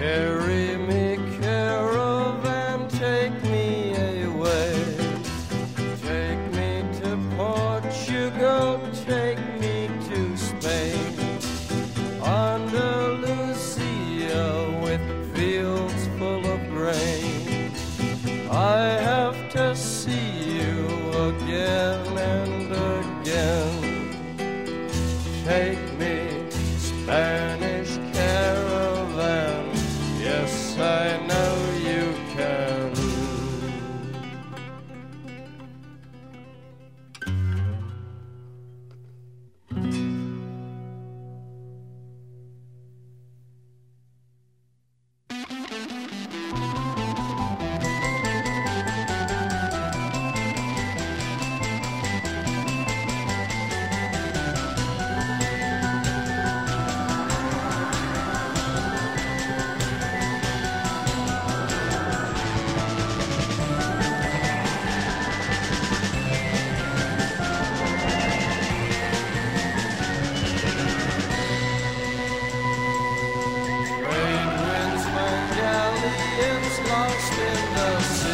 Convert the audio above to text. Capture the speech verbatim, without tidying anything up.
Carry me, caravan, take me away. Take me to Portugal, take me to Spain. Andalusia with fields full of grain. I have to see you again and again. Take me, Spanish caravan, yes, I know you can. Trade winds, my galleons lost in the sea.